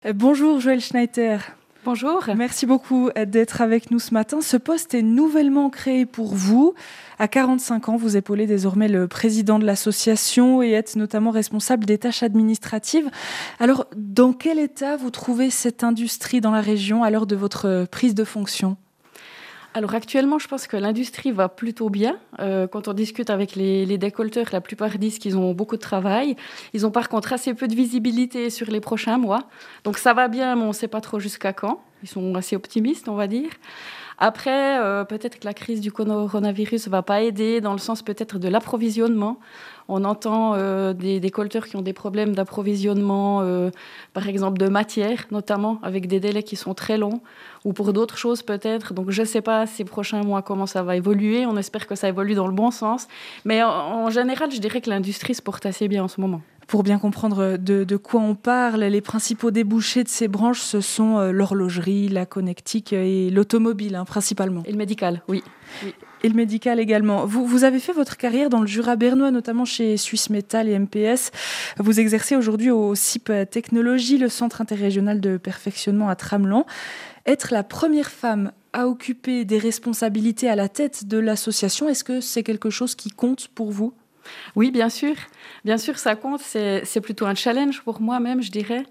Bonjour Joëlle Schneider. Bonjour. Merci beaucoup d'être avec nous ce matin. Ce poste est nouvellement créé pour vous. À 45 ans, vous épaulez désormais le président de l'association et êtes notamment responsable des tâches administratives. Alors, dans quel état vous trouvez cette industrie dans la région à l'heure de votre prise de fonction ? Alors actuellement, je pense que l'industrie va plutôt bien. Quand on discute avec les décolteurs, la plupart disent qu'ils ont beaucoup de travail. Ils ont par contre assez peu de visibilité sur les prochains mois. Donc ça va bien, mais on ne sait pas trop jusqu'à quand. Ils sont assez optimistes, on va dire. Après, peut-être que la crise du coronavirus ne va pas aider dans le sens peut-être de l'approvisionnement. On entend des décolteurs qui ont des problèmes d'approvisionnement, par exemple de matière, notamment, avec des délais qui sont très longs, ou pour d'autres choses peut-être. Donc je ne sais pas ces prochains mois comment ça va évoluer. On espère que ça évolue dans le bon sens. Mais en général, je dirais que l'industrie se porte assez bien en ce moment. Pour bien comprendre de quoi on parle, les principaux débouchés de ces branches, ce sont l'horlogerie, la connectique et l'automobile, principalement. Et le médical, oui. Et le médical également. Vous avez fait votre carrière dans le Jura bernois, notamment chez Suisse Metal et MPS. Vous exercez aujourd'hui au CIP Technologie, le Centre interrégional de perfectionnement à Tramelan. Être la première femme à occuper des responsabilités à la tête de l'association, est-ce que c'est quelque chose qui compte pour vous ? Oui, bien sûr. Bien sûr, ça compte. C'est plutôt un challenge pour moi-même, je dirais.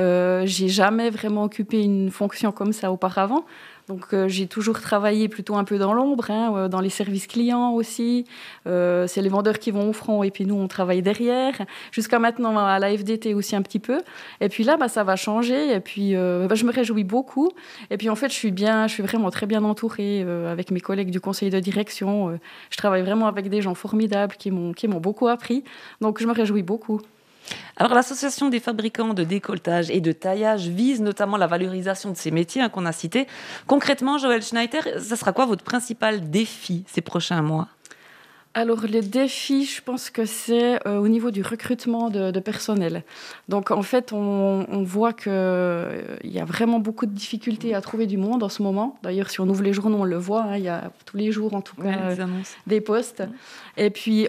J'ai jamais vraiment occupé une fonction comme ça auparavant. Donc, j'ai toujours travaillé plutôt un peu dans l'ombre, dans les services clients aussi. C'est les vendeurs qui vont au front et puis nous, on travaille derrière. Jusqu'à maintenant, à la FDT aussi un petit peu. Et puis là, ça va changer. Et puis, je me réjouis beaucoup. Et puis, en fait, je suis vraiment très bien entourée avec mes collègues du conseil de direction. Je travaille vraiment avec des gens formidables qui m'ont beaucoup appris. Donc, je me réjouis beaucoup. Alors, l'association des fabricants de décolletage et de taillage vise notamment la valorisation de ces métiers qu'on a cités. Concrètement, Joëlle Schneider, ça sera quoi votre principal défi ces prochains mois ? Alors, le défi, je pense que c'est au niveau du recrutement de personnel. Donc, en fait, on voit qu'il y a vraiment beaucoup de difficultés à trouver du monde en ce moment. D'ailleurs, si on ouvre les journaux, on le voit. Il y a tous les jours, en tout cas, des postes. Et puis,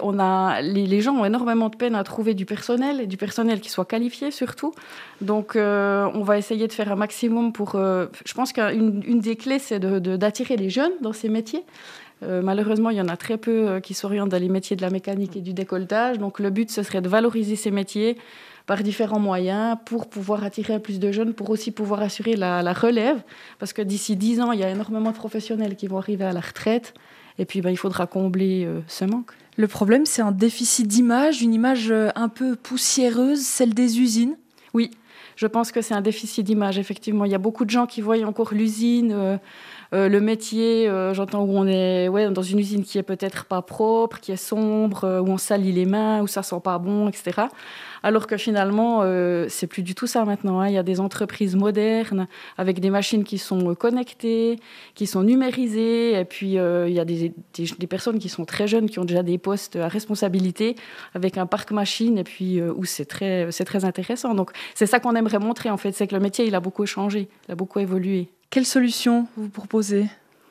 les gens ont énormément de peine à trouver du personnel, et du personnel qui soit qualifié surtout. Donc, on va essayer de faire un maximum pour... je pense qu'une des clés, c'est d'attirer les jeunes dans ces métiers. Malheureusement, il y en a très peu qui s'orientent dans les métiers de la mécanique et du décolletage. Donc, le but, ce serait de valoriser ces métiers par différents moyens pour pouvoir attirer plus de jeunes, pour aussi pouvoir assurer la relève. Parce que d'ici 10 ans, il y a énormément de professionnels qui vont arriver à la retraite. Et puis, il faudra combler ce manque. Le problème, c'est un déficit d'image, une image un peu poussiéreuse, celle des usines. Oui, je pense que c'est un déficit d'image, effectivement. Il y a beaucoup de gens qui voient encore l'usine... le métier, j'entends où on est dans une usine qui est peut-être pas propre, qui est sombre, où on salit les mains, où ça sent pas bon, etc. Alors que finalement, c'est plus du tout ça maintenant. Il y a des entreprises modernes avec des machines qui sont connectées, qui sont numérisées, et puis il y a des personnes qui sont très jeunes, qui ont déjà des postes à responsabilité, avec un parc machine, et puis où c'est très intéressant. Donc c'est ça qu'on aimerait montrer en fait, c'est que le métier il a beaucoup changé, il a beaucoup évolué. Quelle solution vous proposez ?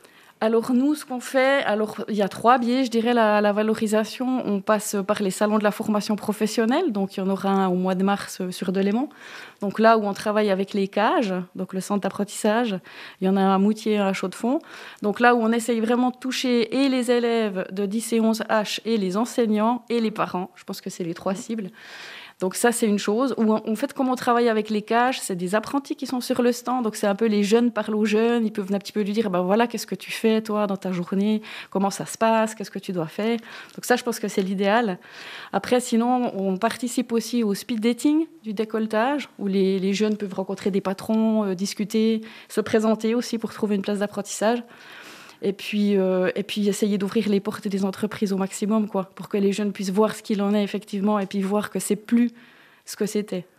Alors nous, ce qu'on fait, il y a 3 biais, je dirais, la valorisation. On passe par les salons de la formation professionnelle, donc il y en aura un au mois de mars sur Delémont. Donc là où on travaille avec les cages, donc le centre d'apprentissage, il y en a un à Moutier et un à Chaux-de-Fonds. Donc là où on essaye vraiment de toucher et les élèves de 10 et 11 H et les enseignants et les parents. Je pense que c'est les 3 cibles. Donc ça, c'est une chose. Ou en fait, comme on travaille avec les cages, c'est des apprentis qui sont sur le stand. Donc c'est un peu les jeunes parlent aux jeunes. Ils peuvent un petit peu lui dire, voilà, qu'est-ce que tu fais, toi, dans ta journée ? Comment ça se passe ? Qu'est-ce que tu dois faire ? Donc ça, je pense que c'est l'idéal. Après, sinon, on participe aussi au speed dating du décolletage, où les jeunes peuvent rencontrer des patrons, discuter, se présenter aussi pour trouver une place d'apprentissage. Et puis essayer d'ouvrir les portes des entreprises au maximum, pour que les jeunes puissent voir ce qu'il en est effectivement et puis voir que c'est plus ce que c'était.